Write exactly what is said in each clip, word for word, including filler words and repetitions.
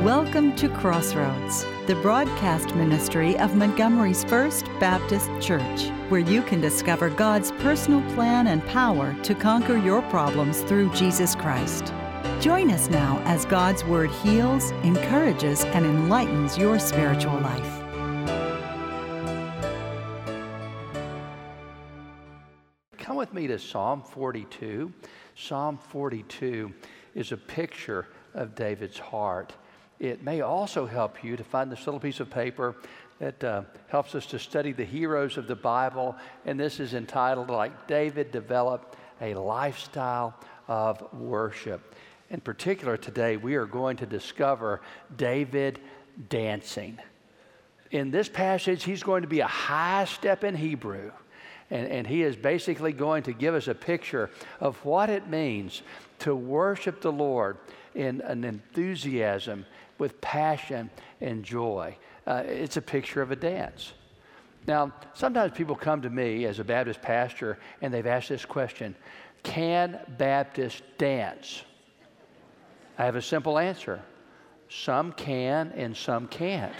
Welcome to Crossroads, the broadcast ministry of Montgomery's First Baptist Church, where you can discover God's personal plan and power to conquer your problems through Jesus Christ. Join us now as God's Word heals, encourages, and enlightens your spiritual life. Come with me to Psalm forty-two. Psalm forty-two is a picture of David's heart. It may also help you to find this little piece of paper that uh, helps us to study the heroes of the Bible. And this is entitled, like David Developed a Lifestyle of Worship. In particular, today we are going to discover David dancing. In this passage, he's going to be a high step in Hebrew. And, and he is basically going to give us a picture of what it means to worship the Lord in an enthusiasm with passion and joy. Uh, it's a picture of a dance. Now, sometimes people come to me as a Baptist pastor and they've asked this question: can Baptists dance? I have a simple answer. Some can and some can't.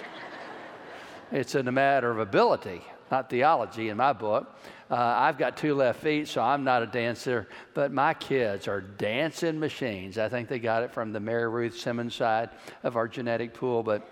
It's a matter of ability, not theology in my book. Uh, I've got two left feet, so I'm not a dancer, but my kids are dancing machines. I think they got it from the Mary Ruth Simmons side of our genetic pool, but,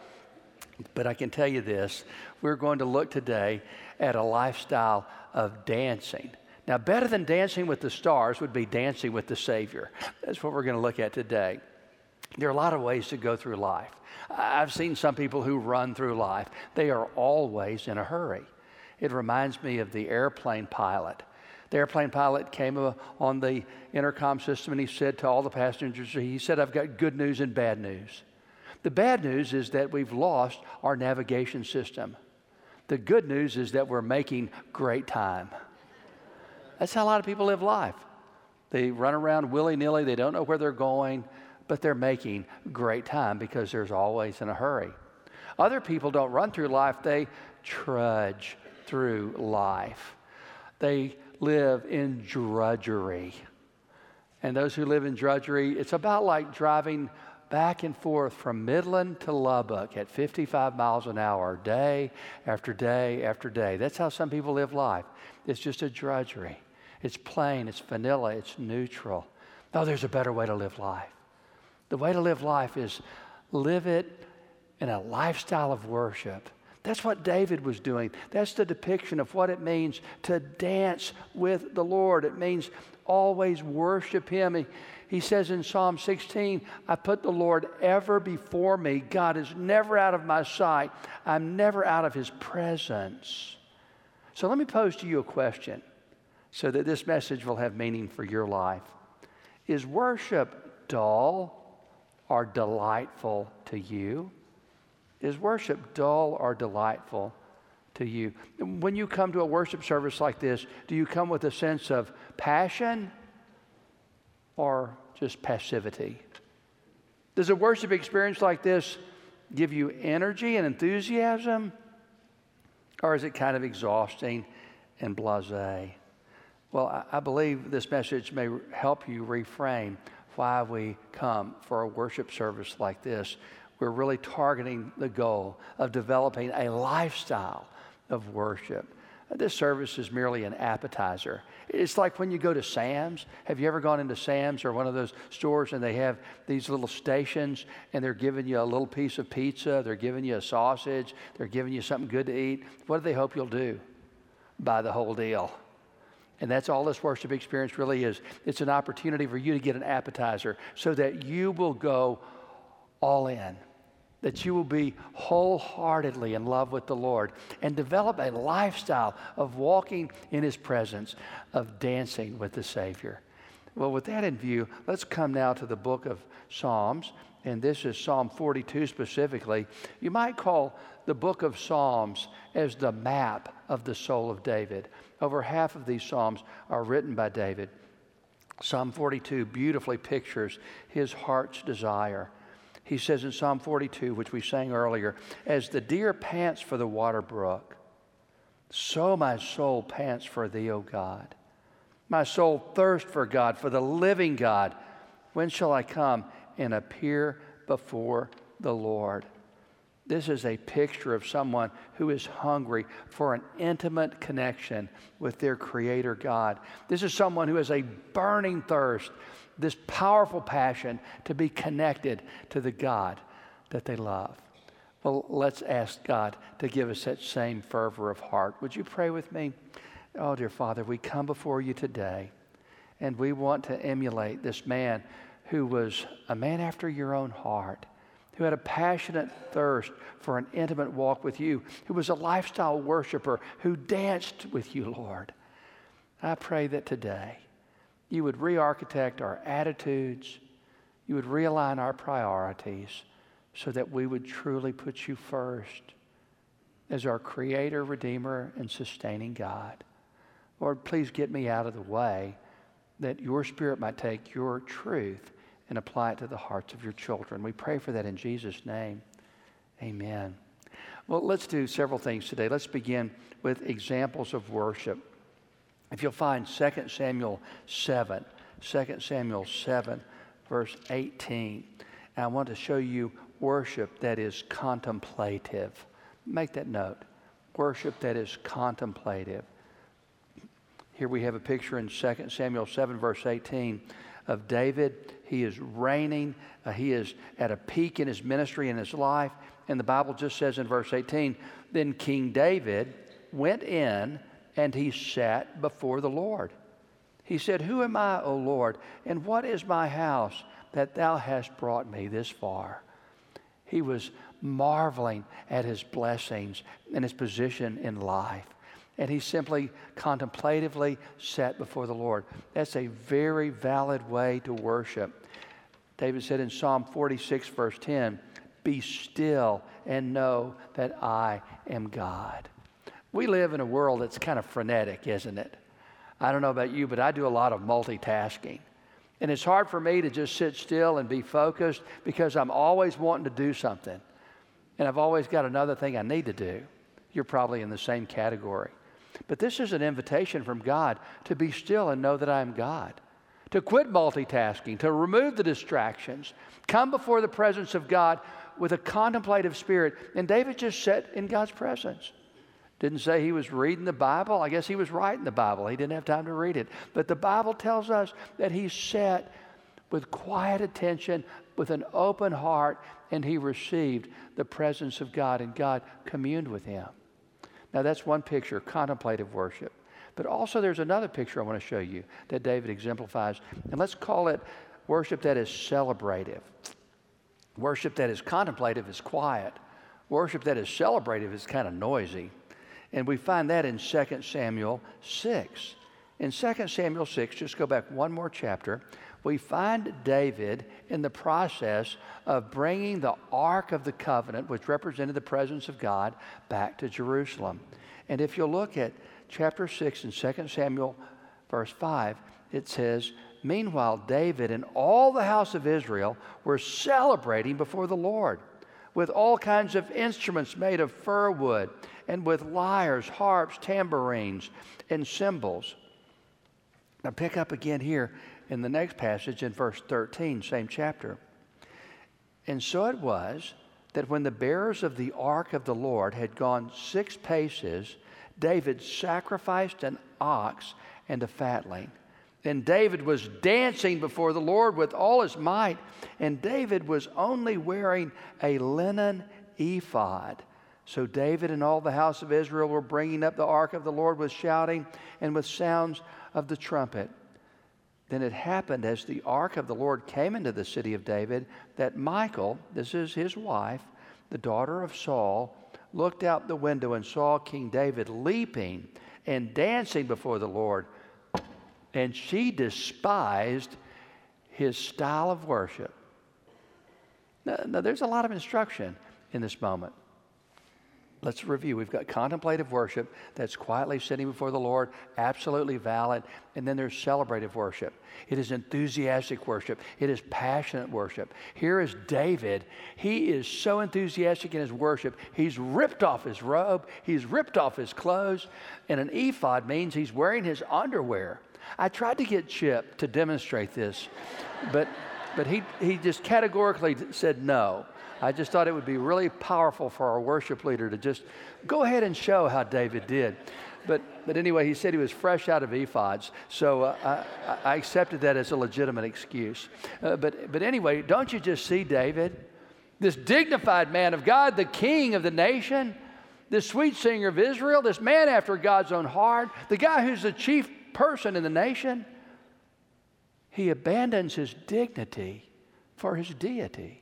but I can tell you this. We're going to look today at a lifestyle of dancing. Now, better than dancing with the stars would be dancing with the Savior. That's what we're going to look at today. There are a lot of ways to go through life. I've seen some people who run through life. They are always in a hurry. It reminds me of the airplane pilot. The airplane pilot came on the intercom system and he said to all the passengers, he said, "I've got good news and bad news. The bad news is that we've lost our navigation system. The good news is that we're making great time." That's how a lot of people live life. They run around willy-nilly. They don't know where they're going, but they're making great time because there's always in a hurry. Other people don't run through life. They trudge through life. They live in drudgery. And those who live in drudgery, it's about like driving back and forth from Midland to Lubbock at fifty-five miles an hour, day after day after day. That's how some people live life. It's just a drudgery. It's plain, it's vanilla, it's neutral. No, there's a better way to live life. The way to live life is live it in a lifestyle of worship. That's what David was doing. That's the depiction of what it means to dance with the Lord. It means always worship Him. He, he says in Psalm sixteen, "I put the Lord ever before me." God is never out of my sight. I'm never out of His presence. So let me pose to you a question so that this message will have meaning for your life. Is worship dull or delightful to you? Is worship dull or delightful to you? When you come to a worship service like this, do you come with a sense of passion or just passivity? Does a worship experience like this give you energy and enthusiasm? Or is it kind of exhausting and blasé? Well, I, I believe this message may help you reframe why we come for a worship service like this. We're really targeting the goal of developing a lifestyle of worship. This service is merely an appetizer. It's like when you go to Sam's. Have you ever gone into Sam's or one of those stores and they have these little stations and they're giving you a little piece of pizza, they're giving you a sausage, they're giving you something good to eat? What do they hope you'll do? Buy the whole deal. And that's all this worship experience really is. It's an opportunity for you to get an appetizer so that you will go all in, that you will be wholeheartedly in love with the Lord and develop a lifestyle of walking in His presence, of dancing with the Savior. Well, with that in view, let's come now to the book of Psalms, and this is Psalm forty-two specifically. You might call the book of Psalms as the map of the soul of David. Over half of these Psalms are written by David. Psalm forty-two beautifully pictures his heart's desire. He says in Psalm forty-two, which we sang earlier, "As the deer pants for the water brook, so my soul pants for Thee, O God. My soul thirsts for God, for the living God. When shall I come and appear before the Lord. This is a picture of someone who is hungry for an intimate connection with their Creator God. This is someone who has a burning thirst, this powerful passion to be connected to the God that they love. Well, let's ask God to give us that same fervor of heart. Would you pray with me? Oh, dear Father, we come before you today, and we want to emulate this man who was a man after your own heart, who had a passionate thirst for an intimate walk with you, who was a lifestyle worshiper, who danced with you, Lord. I pray that today you would re-architect our attitudes, you would realign our priorities so that we would truly put you first as our Creator, Redeemer, and sustaining God. Lord, please get me out of the way that your Spirit might take your truth and apply it to the hearts of your children. We pray for that in Jesus' name. Amen. Well, let's do several things today. Let's begin with examples of worship. If you'll find Second Samuel seven, Second Samuel seven, verse eighteen. And I want to show you worship that is contemplative. Make that note. Worship that is contemplative. Here we have a picture in Second Samuel seven, verse eighteen, of David. He is reigning. Uh, he is at a peak in his ministry and his life. And the Bible just says in verse eighteen, then King David went in and he sat before the Lord. He said, who am I, O Lord, and what is my house that thou hast brought me this far? He was marveling at his blessings and his position in life. And he simply contemplatively sat before the Lord. That's a very valid way to worship. David said in Psalm forty-six, verse ten, be still and know that I am God. We live in a world that's kind of frenetic, isn't it? I don't know about you, but I do a lot of multitasking. And it's hard for me to just sit still and be focused because I'm always wanting to do something. And I've always got another thing I need to do. You're probably in the same category. But this is an invitation from God to be still and know that I am God. To quit multitasking, to remove the distractions, come before the presence of God with a contemplative spirit. And David just sat in God's presence. Didn't say he was reading the Bible. I guess he was writing the Bible. He didn't have time to read it. But the Bible tells us that he sat with quiet attention, with an open heart, and he received the presence of God, and God communed with him. Now that's one picture, contemplative worship. But also there's another picture I want to show you that David exemplifies. And let's call it worship that is celebrative. Worship that is contemplative is quiet. Worship that is celebrative is kind of noisy. And we find that in Second Samuel six. In Second Samuel six, just go back one more chapter, we find David in the process of bringing the Ark of the Covenant, which represented the presence of God, back to Jerusalem. And if you'll look at chapter six in Second Samuel verse five, it says, meanwhile, David and all the house of Israel were celebrating before the Lord with all kinds of instruments made of fir wood, and with lyres, harps, tambourines, and cymbals. Now pick up again here in the next passage in verse thirteen, same chapter. And so it was that when the bearers of the ark of the Lord had gone six paces, David sacrificed an ox and a fatling. And David was dancing before the Lord with all his might, and David was only wearing a linen ephod. So David and all the house of Israel were bringing up the ark of the Lord with shouting and with sounds of the trumpet. Then it happened as the ark of the Lord came into the city of David that Michal, this is his wife, the daughter of Saul, looked out the window and saw King David leaping and dancing before the Lord. And she despised his style of worship. Now, now there's a lot of instruction in this moment. Let's review. We've got contemplative worship that's quietly sitting before the Lord, absolutely valid. And then there's celebrative worship. It is enthusiastic worship. It is passionate worship. Here is David. He is so enthusiastic in his worship. He's ripped off his robe. He's ripped off his clothes. And an ephod means he's wearing his underwear. I tried to get Chip to demonstrate this, but but he, he just categorically said no. I just thought it would be really powerful for our worship leader to just go ahead and show how David did. But, but anyway, he said he was fresh out of ephods, so uh, I, I accepted that as a legitimate excuse. Uh, but, but anyway, don't you just see David, this dignified man of God, the king of the nation, this sweet singer of Israel, this man after God's own heart, the guy who's the chief person in the nation? He abandons his dignity for his deity.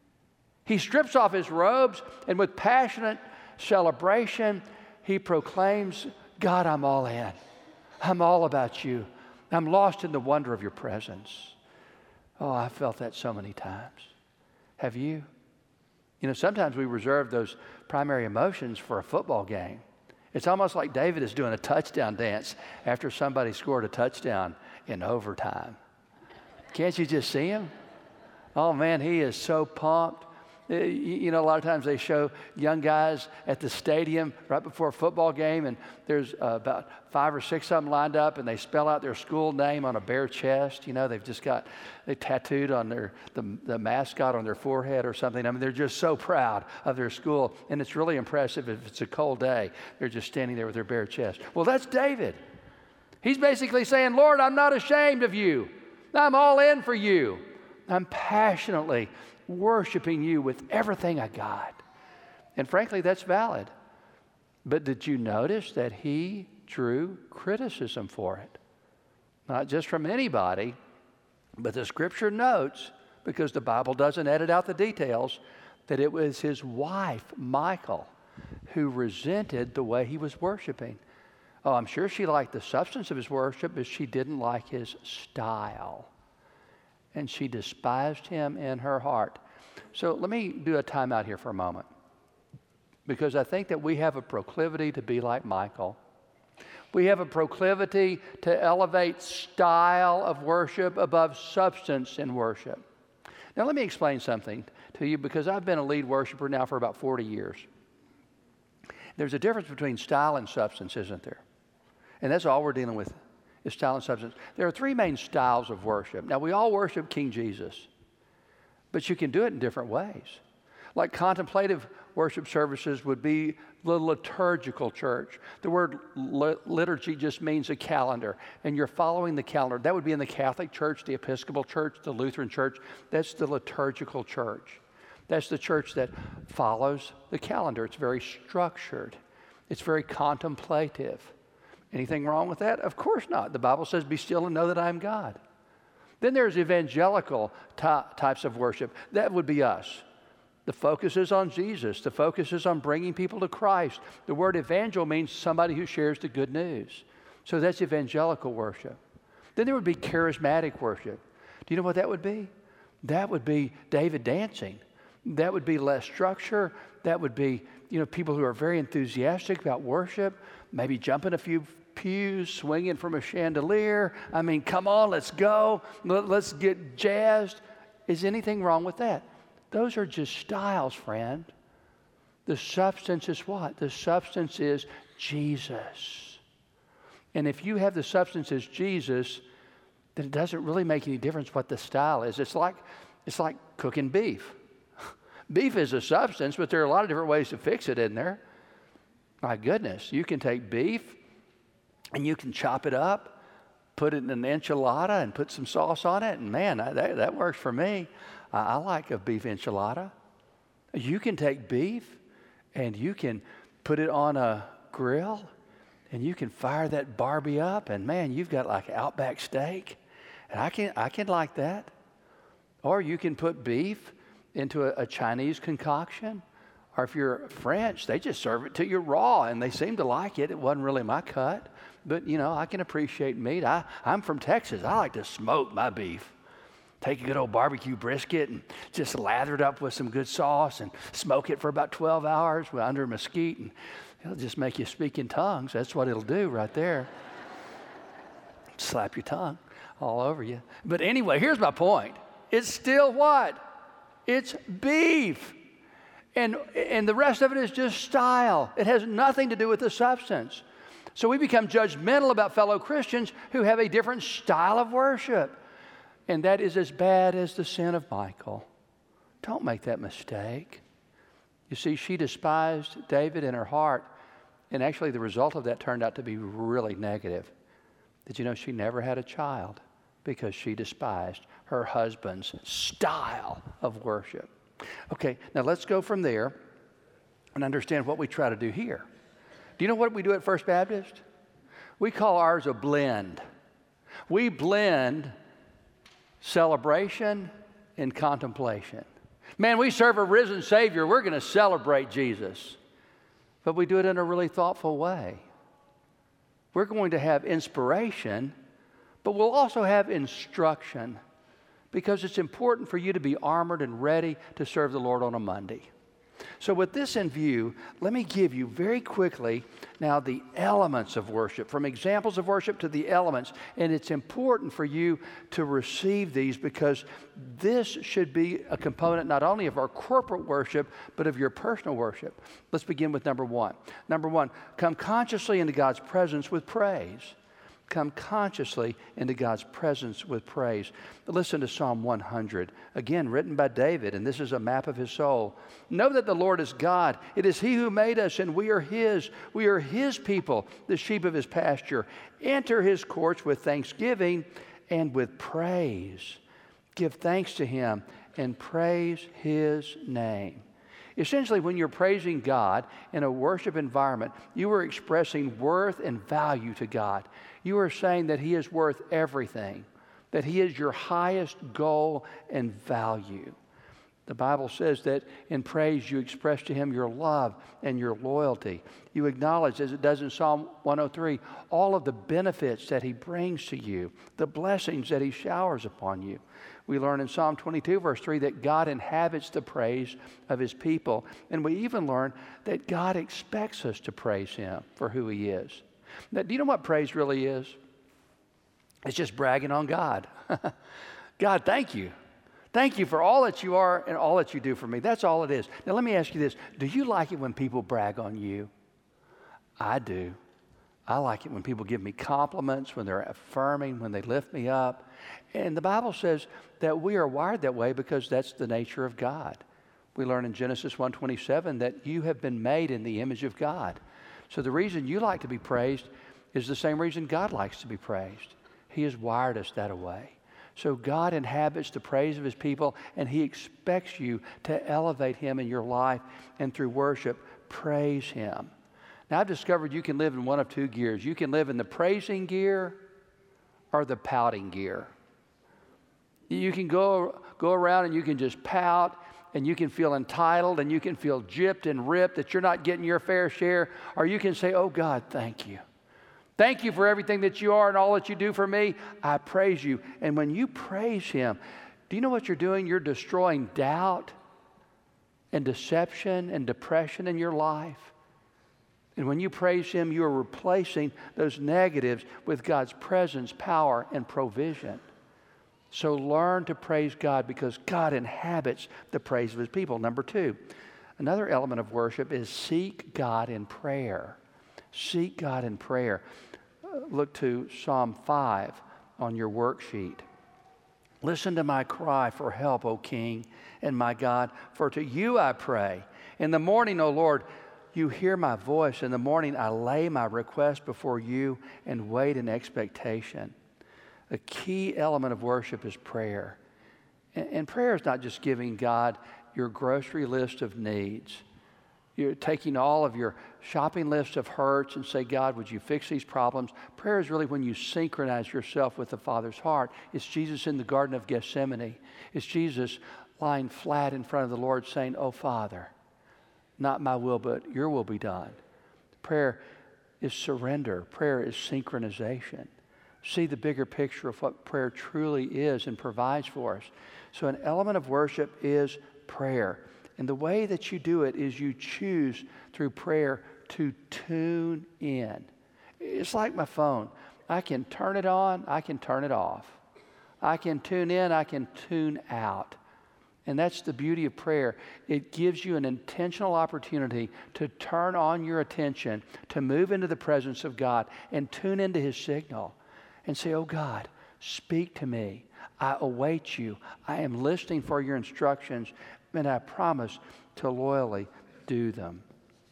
He strips off his robes, and with passionate celebration, he proclaims, God, I'm all in. I'm all about you. I'm lost in the wonder of your presence. Oh, I felt that so many times. Have you? You know, sometimes we reserve those primary emotions for a football game. It's almost like David is doing a touchdown dance after somebody scored a touchdown in overtime. Can't you just see him? Oh, man, he is so pumped. You know, a lot of times they show young guys at the stadium right before a football game, and there's uh, about five or six of them lined up, and they spell out their school name on a bare chest. You know, they've just got, they tattooed on their, the, the mascot on their forehead or something. I mean, they're just so proud of their school, and it's really impressive if it's a cold day. They're just standing there with their bare chest. Well, that's David. He's basically saying, Lord, I'm not ashamed of you. I'm all in for you. I'm passionately worshiping you with everything I got. And frankly, that's valid. But did you notice that he drew criticism for it? Not just from anybody, but the scripture notes, because the Bible doesn't edit out the details, that it was his wife, Michal, who resented the way he was worshiping. Oh, I'm sure she liked the substance of his worship, but she didn't like his style. And she despised him in her heart. So let me do a timeout here for a moment, because I think that we have a proclivity to be like Michal. We have a proclivity to elevate style of worship above substance in worship. Now let me explain something to you, because I've been a lead worshiper now for about forty years. There's a difference between style and substance, isn't there? And that's all we're dealing with, is style and substance. There are three main styles of worship. Now, we all worship King Jesus, but you can do it in different ways. Like contemplative worship services would be the liturgical church. The word liturgy just means a calendar, and you're following the calendar. That would be in the Catholic Church, the Episcopal Church, the Lutheran Church. That's the liturgical church. That's the church that follows the calendar. It's very structured. It's very contemplative. Anything wrong with that? Of course not. The Bible says, be still and know that I am God. Then there's evangelical ty- types of worship. That would be us. The focus is on Jesus. The focus is on bringing people to Christ. The word evangel means somebody who shares the good news. So that's evangelical worship. Then there would be charismatic worship. Do you know what that would be? That would be David dancing. That would be less structure. That would be, you know, people who are very enthusiastic about worship, maybe jumping a few pews, swinging from a chandelier. I mean, come on, let's go. Let's get jazzed. Is anything wrong with that? Those are just styles, friend. The substance is what? The substance is Jesus. And if you have the substance as Jesus, then it doesn't really make any difference what the style is. It's like, it's like cooking beef. Beef is a substance, but there are a lot of different ways to fix it, isn't there? My goodness, you can take beef and you can chop it up, put it in an enchilada and put some sauce on it, and man, that, that works for me. I, I like a beef enchilada. You can take beef and you can put it on a grill and you can fire that Barbie up, and man, you've got like Outback steak, and I can, I can like that. Or you can put beef into a, a Chinese concoction. Or if you're French, they just serve it to you raw, and they seem to like it. It wasn't really my cut, but, you know, I can appreciate meat. I, I'm from Texas. I like to smoke my beef. Take a good old barbecue brisket and just lather it up with some good sauce and smoke it for about twelve hours under mesquite, and it'll just make you speak in tongues. That's what it'll do right there. Slap your tongue all over you. But anyway, here's my point. It's still what? It's beef. And, and the rest of it is just style. It has nothing to do with the substance. So we become judgmental about fellow Christians who have a different style of worship. And that is as bad as the sin of Michal. Don't make that mistake. You see, she despised David in her heart, and actually the result of that turned out to be really negative. Did you know she never had a child because she despised her husband's style of worship? Okay, now let's go from there and understand what we try to do here. Do you know what we do at First Baptist? We call ours a blend. We blend celebration and contemplation. Man, we serve a risen Savior. We're going to celebrate Jesus. But we do it in a really thoughtful way. We're going to have inspiration, but we'll also have instruction, because it's important for you to be armored and ready to serve the Lord on a Monday. So with this in view, let me give you very quickly now the elements of worship, from examples of worship to the elements. And it's important for you to receive these, because this should be a component not only of our corporate worship, but of your personal worship. Let's begin with number one. Number one, come consciously into God's presence with praise. Come consciously into God's presence with praise. Listen to Psalm one hundred, again written by David, and this is a map of his soul. Know that the Lord is God. It is He who made us, and we are His. We are His people, the sheep of His pasture. Enter His courts with thanksgiving and with praise. Give thanks to Him and praise His name. Essentially, when you're praising God in a worship environment, you are expressing worth and value to God. You are saying that He is worth everything, that He is your highest goal and value. The Bible says that in praise you express to Him your love and your loyalty. You acknowledge, as it does in Psalm one oh three, all of the benefits that He brings to you, the blessings that He showers upon you. We learn in Psalm twenty-two, verse three, that God inhabits the praise of His people. And we even learn that God expects us to praise Him for who He is. Now, do you know what praise really is? It's just bragging on God. God, thank you. Thank you for all that you are and all that you do for me. That's all it is. Now, let me ask you this. Do you like it when people brag on you? I do. I like it when people give me compliments, when they're affirming, when they lift me up. And the Bible says that we are wired that way because that's the nature of God. We learn in Genesis one twenty-seven that you have been made in the image of God. So the reason you like to be praised is the same reason God likes to be praised. He has wired us that way. So God inhabits the praise of His people, and He expects you to elevate Him in your life, and through worship, praise Him. Now, I've discovered you can live in one of two gears. You can live in the praising gear or the pouting gear. You can go, go around and you can just pout, and you can feel entitled, and you can feel gypped and ripped that you're not getting your fair share, or you can say, oh God, thank you. Thank you for everything that you are and all that you do for me. I praise you. And when you praise Him, do you know what you're doing? You're destroying doubt and deception and depression in your life. And when you praise Him, you are replacing those negatives with God's presence, power, and provision. So learn to praise God, because God inhabits the praise of His people. Number two, another element of worship is seek God in prayer. Seek God in prayer. Look to Psalm five on your worksheet. Listen to my cry for help, O King and my God, for to you I pray. In the morning, O Lord, you hear my voice. In the morning I lay my request before you and wait in expectation. A key element of worship is prayer. And, and prayer is not just giving God your grocery list of needs. You're taking all of your shopping list of hurts and say, God, would you fix these problems? Prayer is really when you synchronize yourself with the Father's heart. It's Jesus in the Garden of Gethsemane. It's Jesus lying flat in front of the Lord saying, oh, Father, not my will, but your will be done. Prayer is surrender. Prayer is synchronization. See the bigger picture of what prayer truly is and provides for us. So an element of worship is prayer. And the way that you do it is you choose through prayer to tune in. It's like my phone. I can turn it on, I can turn it off. I can tune in, I can tune out. And that's the beauty of prayer. It gives you an intentional opportunity to turn on your attention, to move into the presence of God and tune into His signal and say, oh God, speak to me. I await you. I am listening for your instructions, and I promise to loyally do them.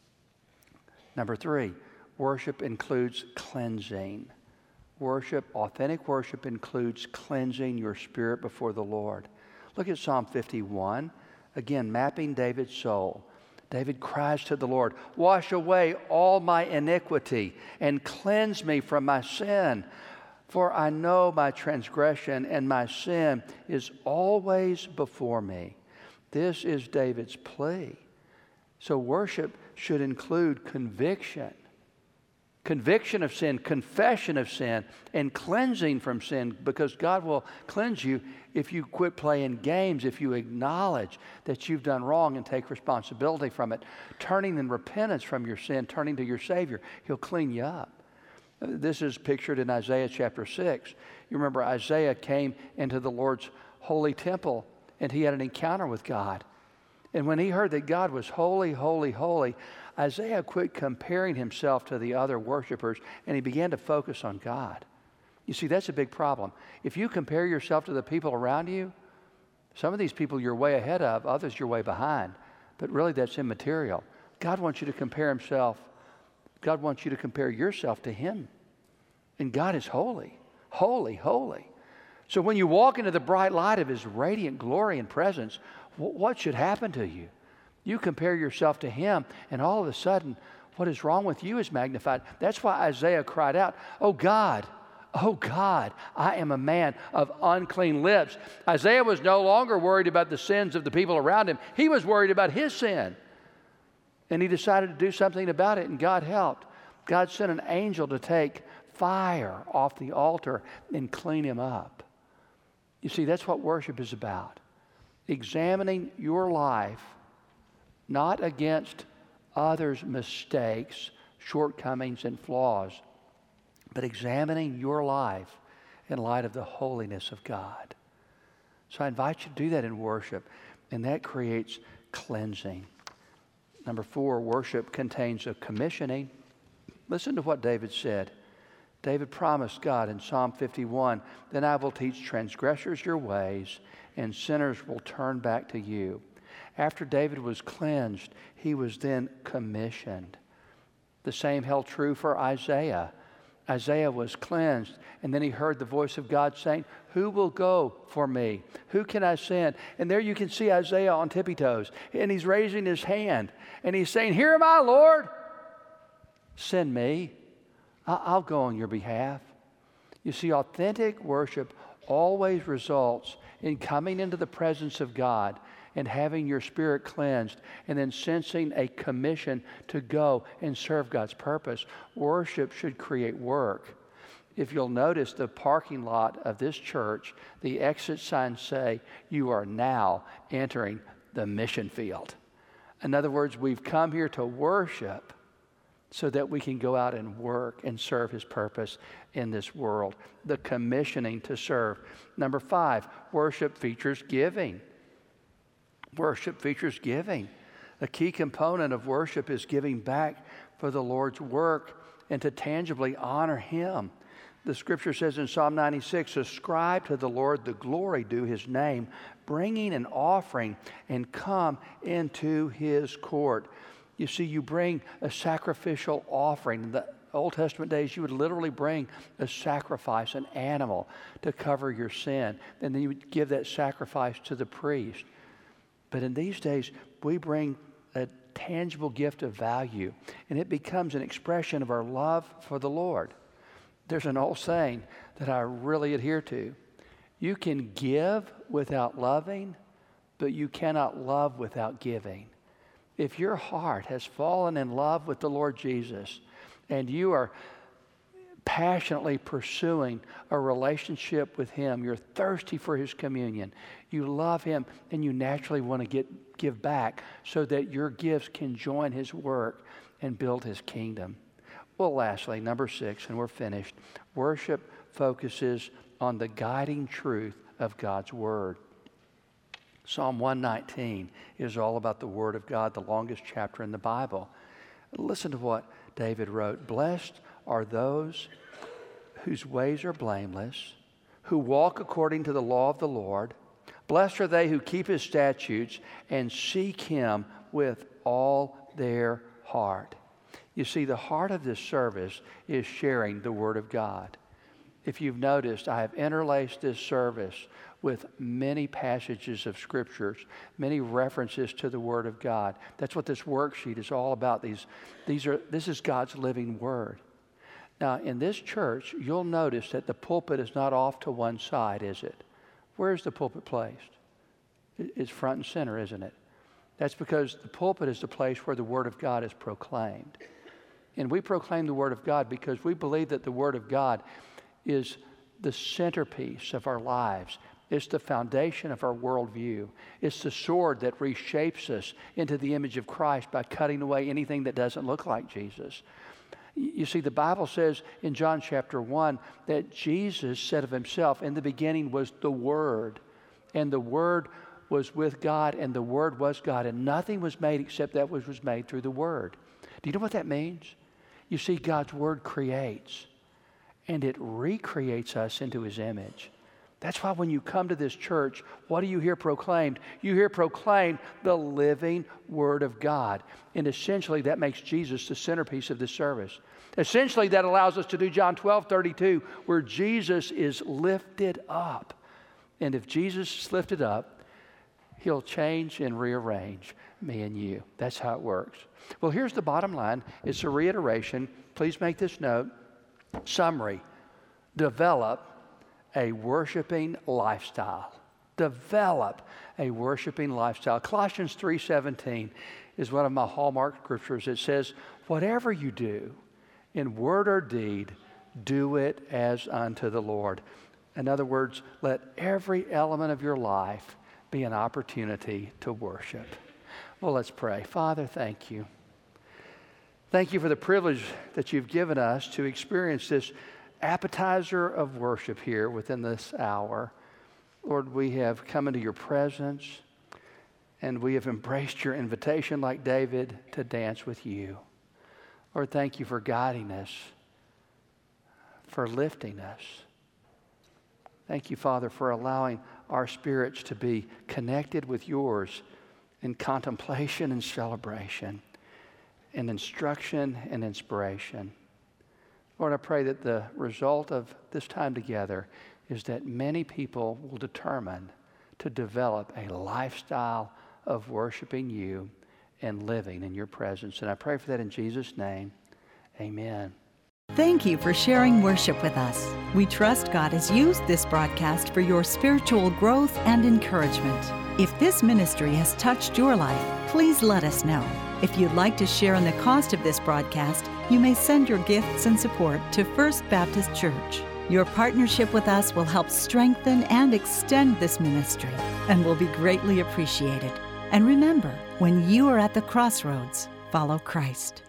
Number three, worship includes cleansing. Worship, authentic worship includes cleansing your spirit before the Lord. Look at Psalm fifty-one. Again, mapping David's soul. David cries to the Lord, wash away all my iniquity and cleanse me from my sin. For I know my transgression and my sin is always before me. This is David's plea. So worship should include conviction. Conviction of sin, confession of sin, and cleansing from sin, because God will cleanse you if you quit playing games, if you acknowledge that you've done wrong and take responsibility from it. Turning in repentance from your sin, turning to your Savior, He'll clean you up. This is pictured in Isaiah chapter six. You remember Isaiah came into the Lord's holy temple and he had an encounter with God. And when he heard that God was holy, holy, holy, Isaiah quit comparing himself to the other worshipers and he began to focus on God. You see, that's a big problem. If you compare yourself to the people around you, some of these people you're way ahead of, others you're way behind. But really that's immaterial. God wants you to compare himself. God wants you to compare yourself to Him. And God is holy, holy, holy. So when you walk into the bright light of His radiant glory and presence, what should happen to you? You compare yourself to Him, and all of a sudden, what is wrong with you is magnified. That's why Isaiah cried out, oh God, oh God, I am a man of unclean lips. Isaiah was no longer worried about the sins of the people around him. He was worried about his sin. And he decided to do something about it, and God helped. God sent an angel to take fire off the altar and clean him up. You see, that's what worship is about. Examining your life, not against others' mistakes, shortcomings, and flaws, but examining your life in light of the holiness of God. So I invite you to do that in worship, and that creates cleansing. Number four, worship contains a commissioning. Listen to what David said. David promised God in Psalm fifty-one, then I will teach transgressors your ways, and sinners will turn back to you. After David was cleansed, he was then commissioned. The same held true for Isaiah. Isaiah was cleansed, and then he heard the voice of God saying, who will go for me? Who can I send? And there you can see Isaiah on tippy toes, and he's raising his hand, and he's saying, here am I, Lord. Send me. I'll go on your behalf. You see, authentic worship always results in coming into the presence of God and having your spirit cleansed, and then sensing a commission to go and serve God's purpose. Worship should create work. If you'll notice the parking lot of this church, the exit signs say, you are now entering the mission field. In other words, we've come here to worship so that we can go out and work and serve His purpose in this world. The commissioning to serve. Number five, worship features giving. Worship features giving. A key component of worship is giving back for the Lord's work and to tangibly honor Him. The scripture says in Psalm ninety-six, ascribe to the Lord the glory due His name, bringing an offering and come into His court. You see, you bring a sacrificial offering. In the Old Testament days, you would literally bring a sacrifice, an animal, to cover your sin. And then you would give that sacrifice to the priest. But in these days, we bring a tangible gift of value, and it becomes an expression of our love for the Lord. There's an old saying that I really adhere to. You can give without loving, but you cannot love without giving. If your heart has fallen in love with the Lord Jesus, and you are passionately pursuing a relationship with Him, you're thirsty for His communion, you love Him, and you naturally want to get, give back so that your gifts can join His work and build His kingdom. Well, lastly, number six, and we're finished, worship focuses on the guiding truth of God's Word. Psalm one nineteen is all about the Word of God, the longest chapter in the Bible. Listen to what David wrote. Blessed are those whose ways are blameless, who walk according to the law of the Lord. Blessed are they who keep his statutes and seek him with all their heart. You see, the heart of this service is sharing the Word of God. If you've noticed, I have interlaced this service with many passages of Scriptures, many references to the Word of God. That's what this worksheet is all about. These, these are, this is God's living Word. Now, in this church, you'll notice that the pulpit is not off to one side, is it? Where is the pulpit placed? It's front and center, isn't it? That's because the pulpit is the place where the Word of God is proclaimed. And we proclaim the Word of God because we believe that the Word of God is the centerpiece of our lives. It's the foundation of our worldview. It's the sword that reshapes us into the image of Christ by cutting away anything that doesn't look like Jesus. You see, the Bible says in John chapter one that Jesus said of himself, in the beginning was the Word, and the Word was with God, and the Word was God, and nothing was made except that which was made through the Word. Do you know what that means? You see, God's Word creates, and it recreates us into His image. That's why when you come to this church, what do you hear proclaimed? You hear proclaimed the living Word of God. And essentially, that makes Jesus the centerpiece of this service. Essentially, that allows us to do John twelve thirty-two, where Jesus is lifted up. And if Jesus is lifted up, He'll change and rearrange me and you. That's how it works. Well, here's the bottom line. It's a reiteration. Please make this note. Summary. Develop a worshiping lifestyle. Develop a worshiping lifestyle. Colossians three seventeen is one of my hallmark scriptures. It says, whatever you do, in word or deed, do it as unto the Lord. In other words, let every element of your life be an opportunity to worship. Well, let's pray. Father, thank you. Thank you for the privilege that you've given us to experience this appetizer of worship here within this hour. Lord, we have come into your presence and we have embraced your invitation like David to dance with you. Lord, thank you for guiding us, for lifting us. Thank you, Father, for allowing our spirits to be connected with yours in contemplation and celebration, in instruction and inspiration. Lord, I pray that the result of this time together is that many people will determine to develop a lifestyle of worshiping you and living in your presence. And I pray for that in Jesus' name. Amen. Thank you for sharing worship with us. We trust God has used this broadcast for your spiritual growth and encouragement. If this ministry has touched your life, please let us know. If you'd like to share in the cost of this broadcast, you may send your gifts and support to First Baptist Church. Your partnership with us will help strengthen and extend this ministry and will be greatly appreciated. And remember, when you are at the crossroads, follow Christ.